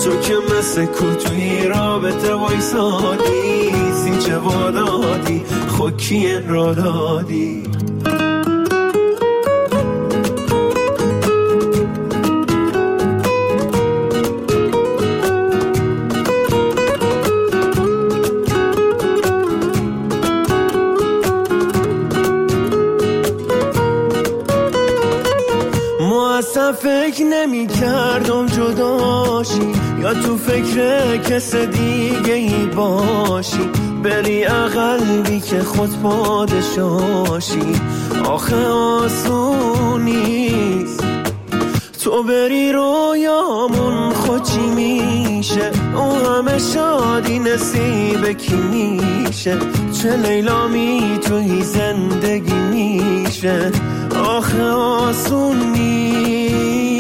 تو که مثل کوتوی رابطه وایسادی، سینچه وادادی خوکی را دادی. فکر نمی کردم جداشی یا تو فکر کس دیگه ای باشی، بری قلبی که خود پادشاشی. آخه آسون نیست تو بری رویامون خودچی میشه، اون همه شادی نصیب کی میشه؟ چه لیلا میتونی زندگی میشه؟ آخه آسون نیست.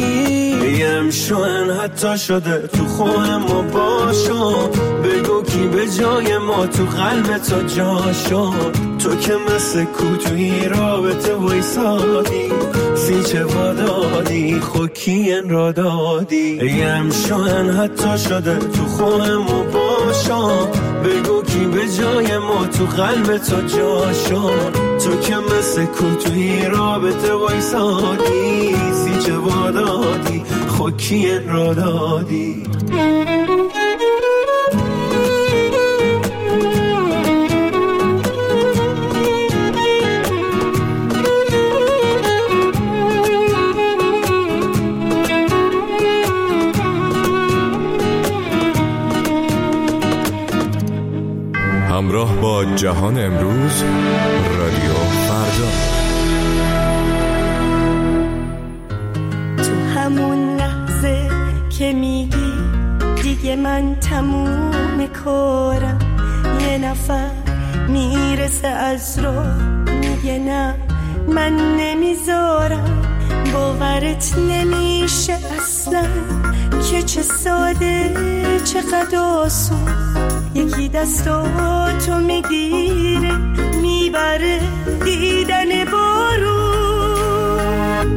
شوهن حتی شده تو خواه ما باشم، بگو کی به جای ما تو قلب تو جاشم. تو که مثل کوتوی رابطه وایسادی، سینچه وادادی خوکی را دادی. شوهن حتی شده تو خواه ما باشم، بگو کی به جای ما تو قلب تو جاشم. تو که مثل کوتوی رابطه وایسادی، سینچه وادادی خوکی را دادی. همراه با جهان امروز، رادیو فردا. تو همون لحظه که میگی دیگه من تموم کارم، یه نفر میرسه از راه میگه نه من نمیذارم. باورت نمیشه اصلا که چه ساده چقدر آسون، یکی دستاتو میگیره میبره دیدن بارون.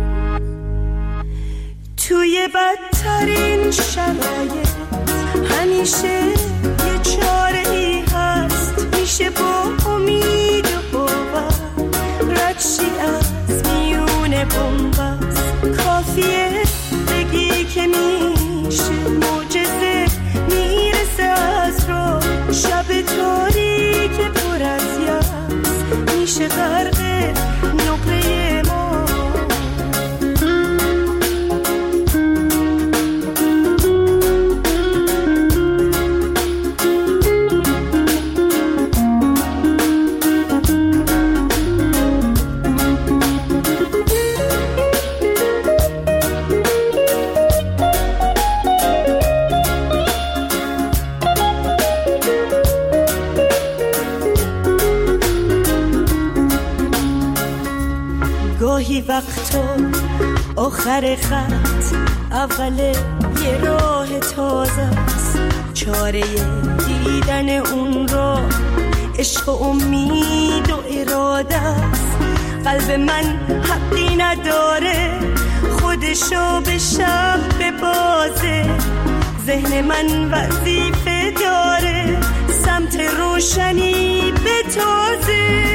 توی بدترین شرایط همیشه یه چاره ای هست، میشه با امید و باور رد شی از میون بنبست. کافیه بگی که میشه معجزه میرسه از راه، شب تاریک پر از یأس میشه غرق نقره ما. گاهی وقتا آخر خط اول یه راه تازه است، چاره دیدن اون راه عشق و امید و اراده است. قلب من حقی نداره خودشو به شب ببازه، ذهن من وظیفه داره سمت روشنی بتازه.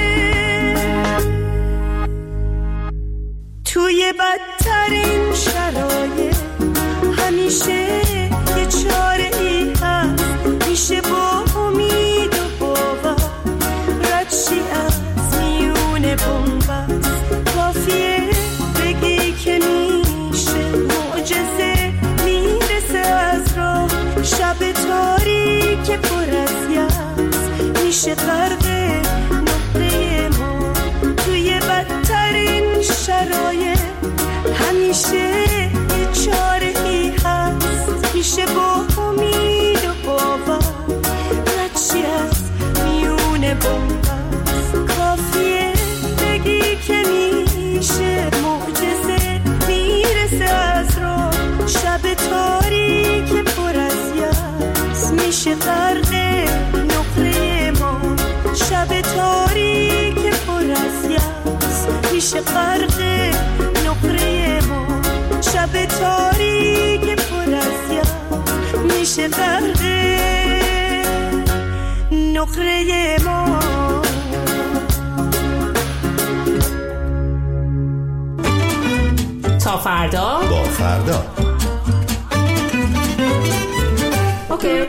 توی بدترین شرایط همیشه یه چاره ای هست، میشه با امید و باور رد شی از میون بنبست. کافیه بگی که میشه معجزه میرسه از راه، شب تاریک پر از یأس میشه غرق نقره ما. توی بدترین شرایط همیشه یه چاره ای هست، میشه با امید و باور رد شی از میون بنبست. کافیه بگی که میشه معجزه میرسه از راه، شب تاریک پر از یأس میشه غرق نقره ما. شب تاریک پر از یأس میشه غرق نقره ما. شب تاریک پر از یأس میشه غرق نقره ما. تا فردا با فردا. اوکی.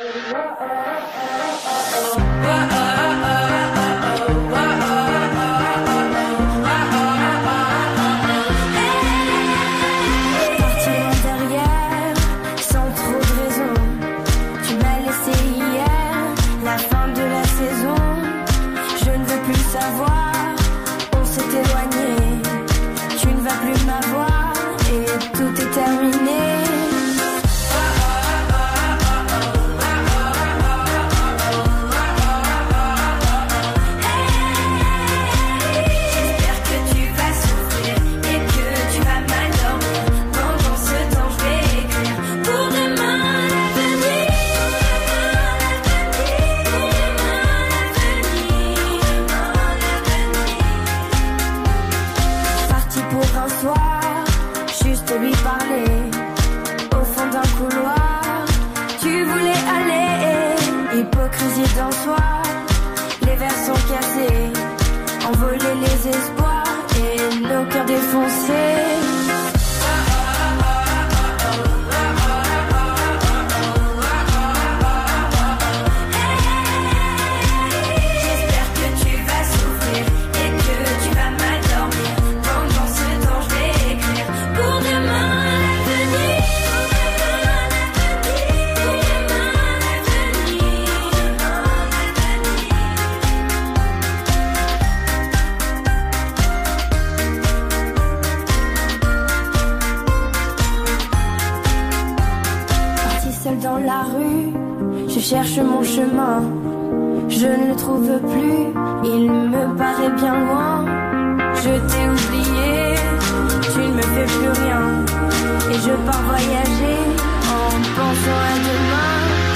Cherche mon chemin, je ne le trouve plus, il me paraît bien loin. Je t'ai oublié, tu ne me fais plus rien, et je pars voyager en pensant à demain.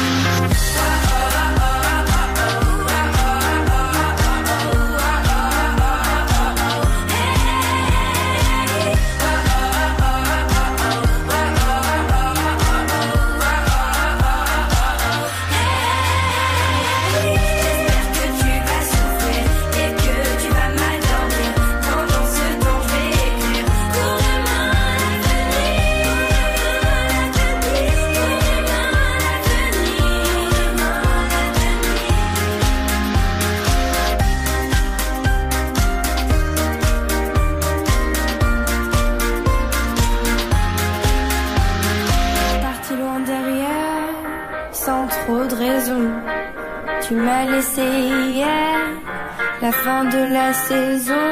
Tu m'as laissé hier, la fin de la saison.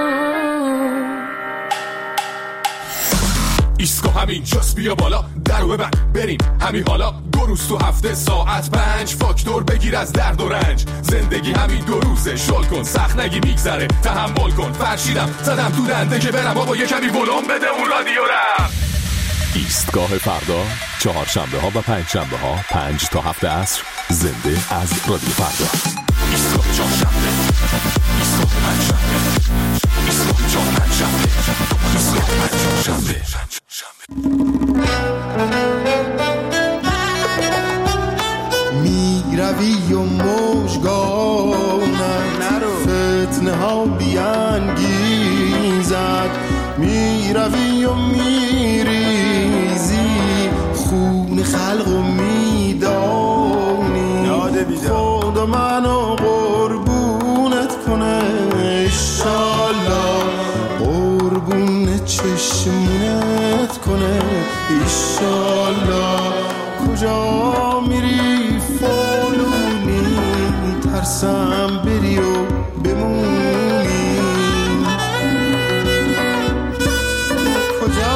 ایسکو همین جاست بیا بالا درو ببند بریم همین حالا 2 روز تو هفته ساعت 5 فاکتور بگیر از درد و رنج زندگی همین 2 روزه شل کن سخت نگی میگذره تحمل کن فرشیدم زدم تو دنده که برم بابا یه کمی ولوم بده اون رادیو رم. ایستگاه فردا چهارشنبه ها و پنجشنبه ها 5 تا 7 عصر زنده از رادیو فردا. ایستگاه چهارشنبه ایستگاه پنجشنبه ایستگاه چهارشنبه ایستگاه پنجشنبه. می روی و مژگانم فتنه ها بیانگیزد می روی و میریزی خون خلق و میدانی خدا منو قربونت کنه ایشالله قربون چشمونت کنه ایشالله کجا میری فالونی ترسم بری و بمونی کجا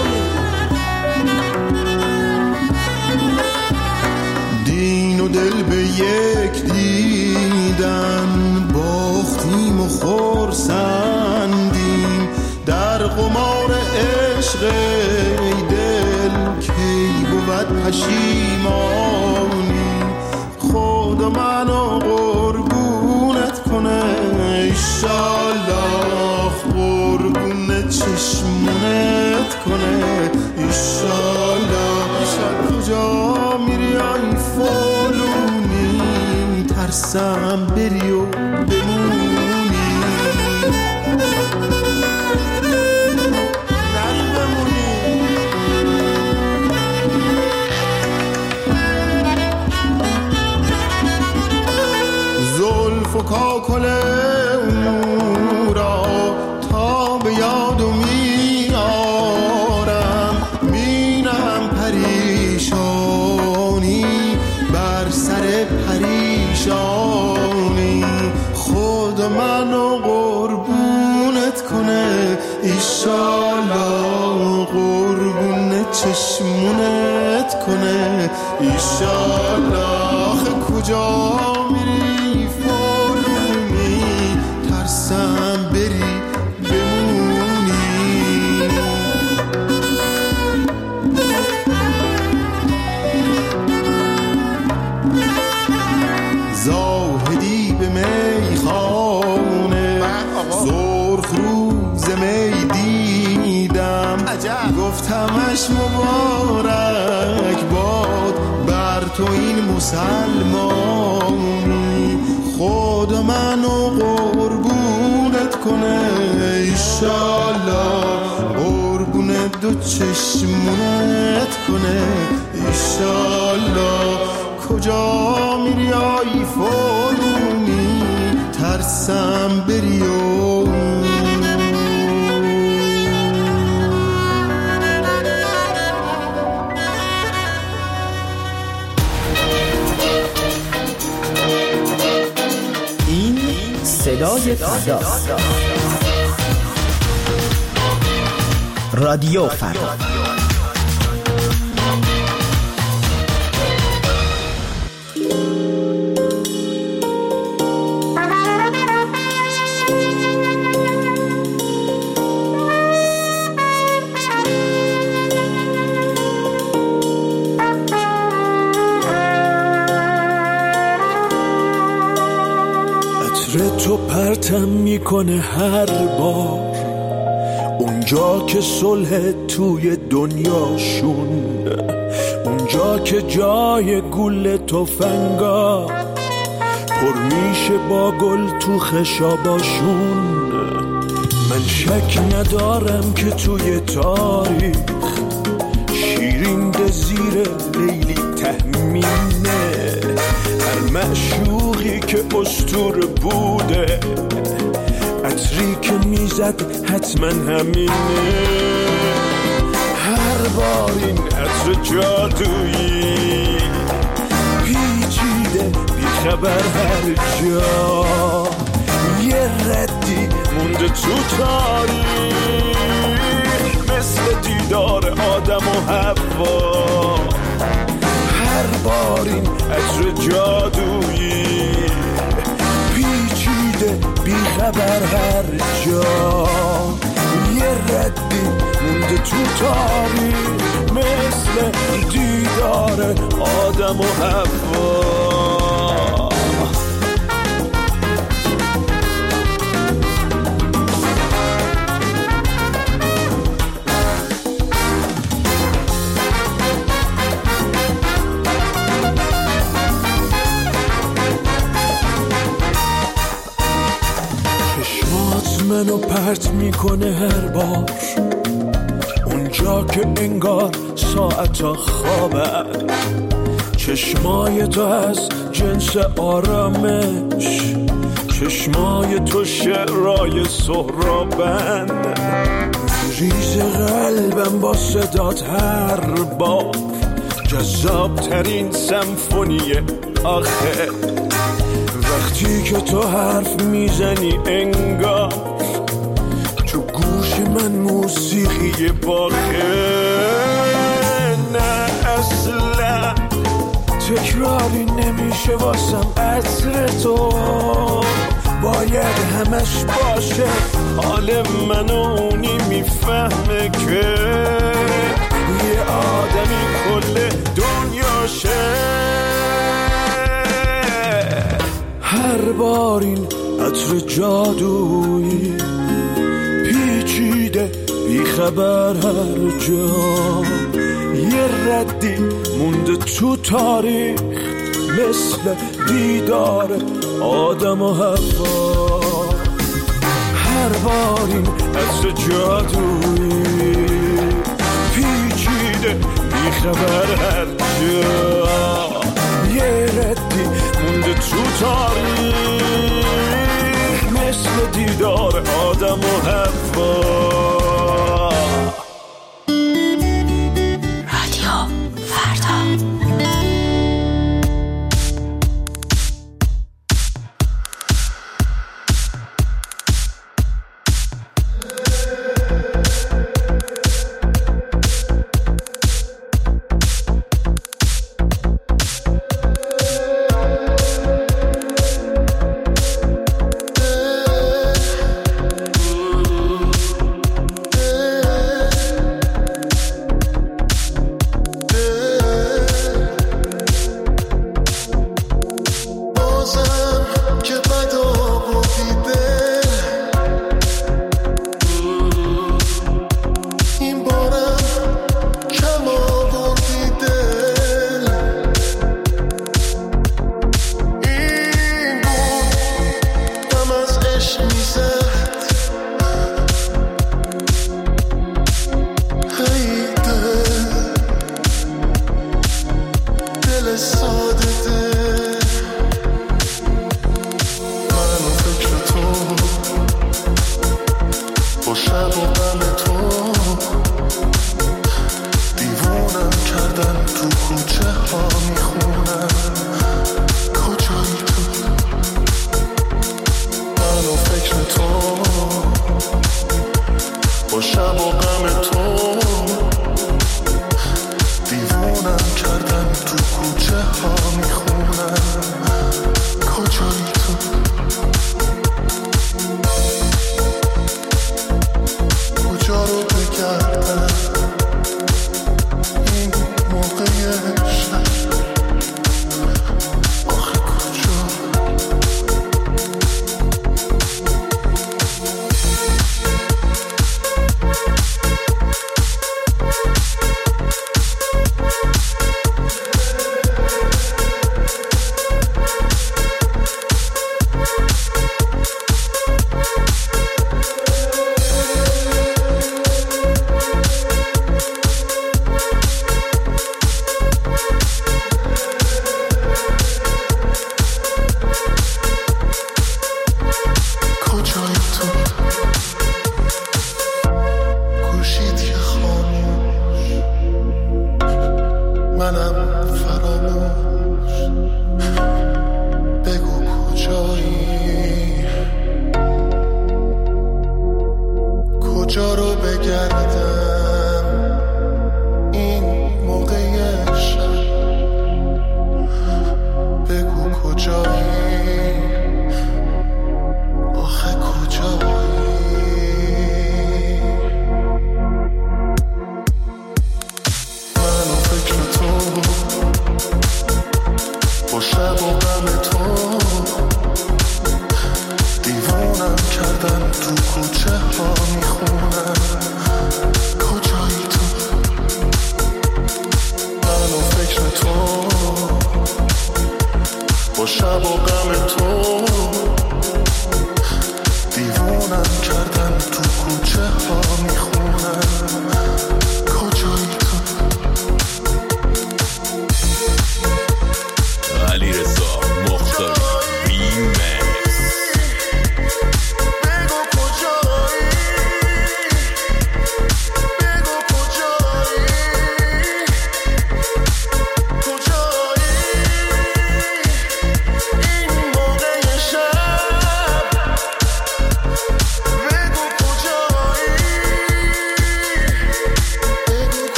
دین و دل به یک دیدن باختیم و خرسندیم در قمار عشق ای دل کی بود پشیمانی خدا منو قربونت کنه ایشالله قربون چشمونت کنه ایشالله کجا میری فالونی، ترسم بری و بمونی، زلف و کاکل اون را تا به یادو میارم، مینم پریشانی بر سر پریشانی، خود منو قربونت کنه ایشالا، قربون چشمونت کنه ایشالا. کجا میری فالونی، ترسم بری بمونی، زاهدی به میخانه سرخ روز می دیدم، گفتمش مبارک باد بر تو این مسلمانی، خدا منو قربونت کنه ایشالا، قربون دو چشمونت کنه ایشالا. کجا میری آی فالونی، ترسم بری و صدای فردا، رادیو فردا. تو پرتم میکنه هر بار اونجا که صلح توی دنیاشون، اونجا که جای گل تفنگا پر میشه با گل تو خشاباشون. من شک ندارم که توی تاریخ شیرین زیر لیلی تهمینه، هر معشوقی که اسطوره بوده عطری که میزد حتما همینه. هر بار این عطر جادویی پیچیده بیخبر هر جا، یه ردی مونده تو تاریخ مثل دیدار آدم و حوا. هر بار این عطر جادویی پیچیده بیخبر هر جا، یه ردی مونده تو تاریخ مثل دیدار آدم و حوا. منو پرت میکنه هر بار اونجا که انگار ساعتا خوابن، چشمای تو از جنس آرامش، چشمای تو شعرهای سهرابن، ریز قلبم با صدات هر بار جذاب ترین سمفونی آخر. وقتی که تو حرف میزنی انگار تو گوش من موسیقی باخه. نه اصلا تکراری نمیشه واسم عطر تو، باید همش باشه حال منو اونی میفهمه که یه آدمی کل دنیاشه. هر بار این عطر جادویی پیچیده بی خبر هر جا، یه ردی مونده تو تاریخ مثل دیدار آدم و حوا. هر بار این عطر جادویی پیچیده بی خبر هر جا، یه ردی مونده تو تاریخ مثل دیدار آدم و حوا.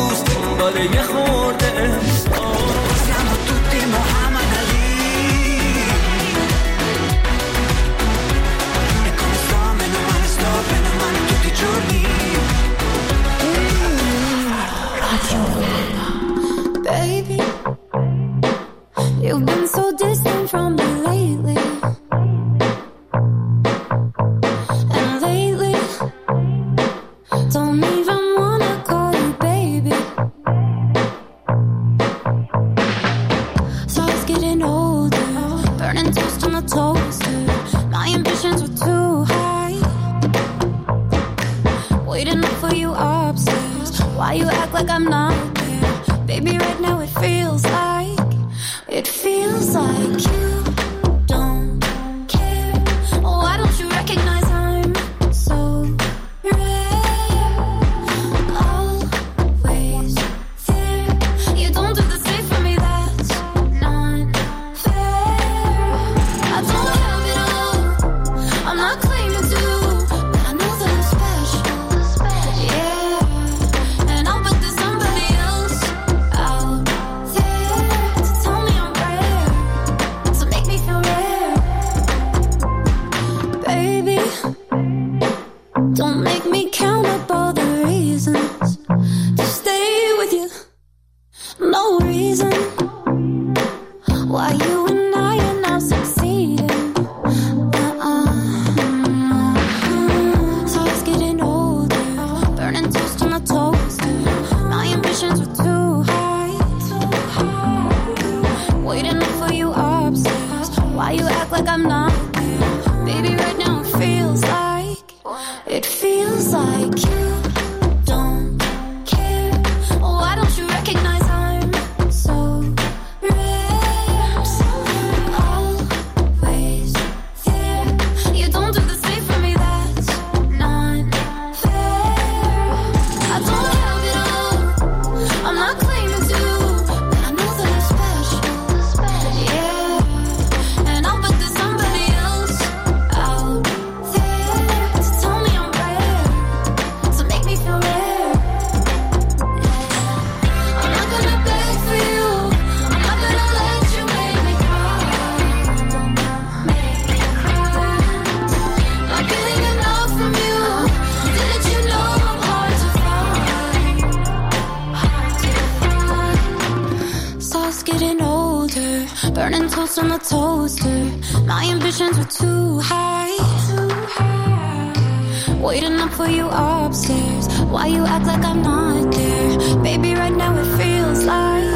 یه خورده waiting up for you upstairs. Why you act like I'm not there? Baby, right now it feels like you don't care. Why don't you recognize I'm so rare? Always there. You don't do the same for me, that's not fair. I don't have it all, I'm not claiming to, but I know that I'm special. Yeah, and I'll bet there's somebody else out there to tell me I'm rare, to make me feel rare. Baby, don't make me count up all the reasons to stay with you. No reason why you and I are now succeeding. So it's getting older, burning toast on the toaster. My ambitions were too high. Waiting up for you upstairs. Why you act like I'm not there? Baby, right now it feels like you don't care. Why don't you recognize I'm so rare? Always there. You don't do the same for me, that's not fair. I don't have it all, I'm not claiming to, but I know that I'm special. Yeah, and I'll bet there's somebody else out there to tell me I'm rare, to make me feel rare. I'm not gonna beg for you, I'm not gonna let you make me cry. Not getting enough from you, didn't you know I'm hard to find? Sauce getting older, burning toast on the toaster. My ambitions were too high. Waiting up for you upstairs. Why you act like I'm not there? Baby, right now it feels like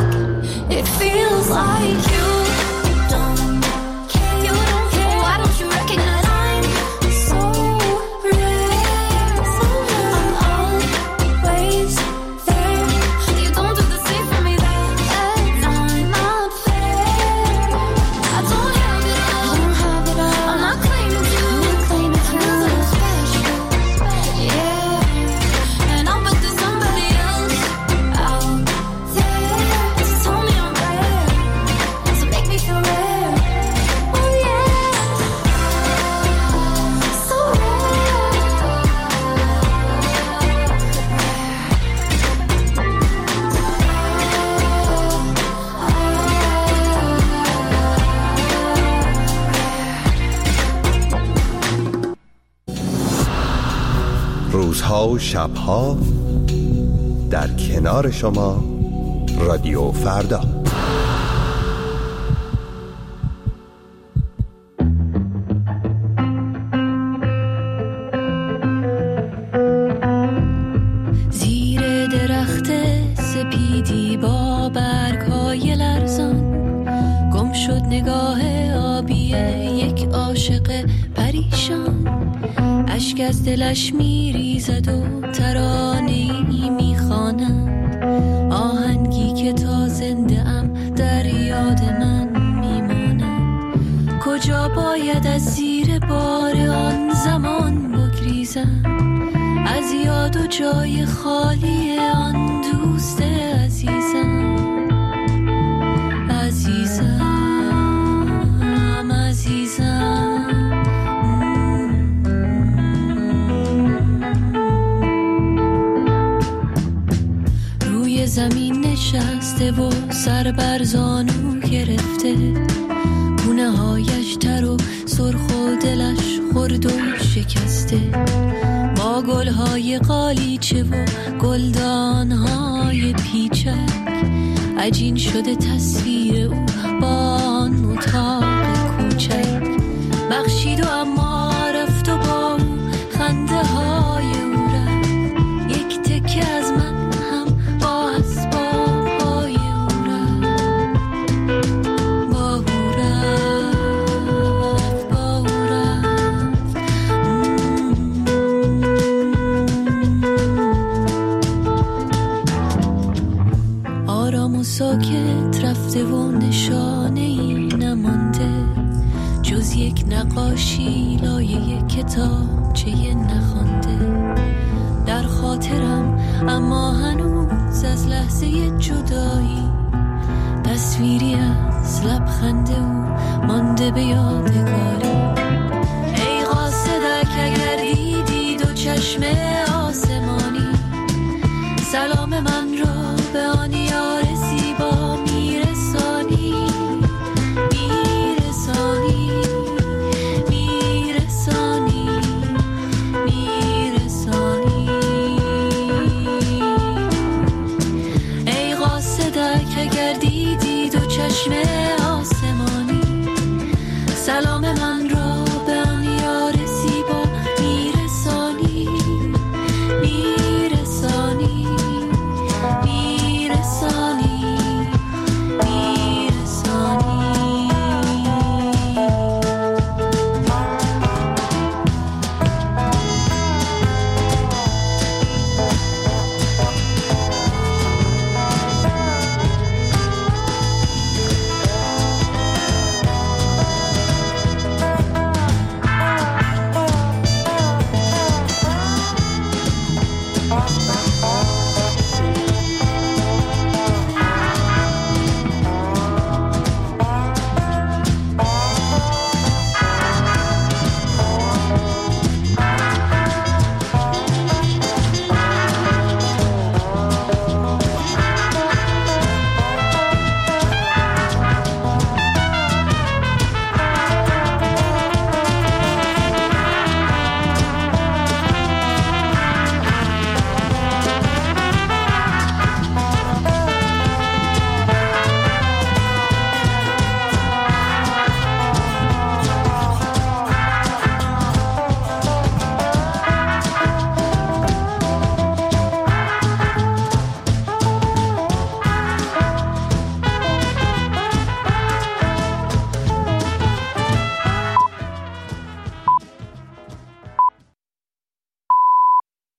you don't care. You don't care. Why don't you recognize I'm so rare? I'm always there. You don't do the same for me, that's not fair. I don't have it all, I'm not claiming to, I know that I'm special. Yeah, and I'll bet there's somebody else out there to tell me I'm rare, to make me feel rare. Oh yeah, so روزها و شبها در کنار شما رادیو فردا. زیر درخت سپیدی با برگ‌های لرزان گم شد نگاه آبی یک عاشق پریشان. اشک از دلش میریزد و ترانه‌ای میخواند، آهنگی که تا زنده ام در یاد من میماند. کجا باید از زیر بار آن زمان بگریزم، از یاد و جای خالی آن دوست عزیزم. عزیزم روی زمین نشسته و سر بر زانو گرفته، گونه هایش تر و سرخ و دلش خرد و شکسته. با گلهای قالیچه و گلدانهای پیچک عجین شده تصویر او با آن اتاق کوچک. بخشید و اما رفت و با او خنده های او رفت، یک تکه از من هم با اسباب های او رفت. با او رفت، با او رفت. ساکت رفته و نشانه ای نمانده جز یک نقاشی لایه کتابچه نخوانده در خاطرم، اما هنوز از لحظه جدایی تصویری از لبخند او مانده به یادگاری. ای قاصدک اگر دیدی دو چشم آسمانی، سلام من را به آن یار زیبا میرسانی میرسانی میرسانی میرسانی. ای قاصدک اگر دیدی دو چشم آسمانی، سلام من را به آن یار زیبا میرسانی میرسانی میرسانی میرسانی.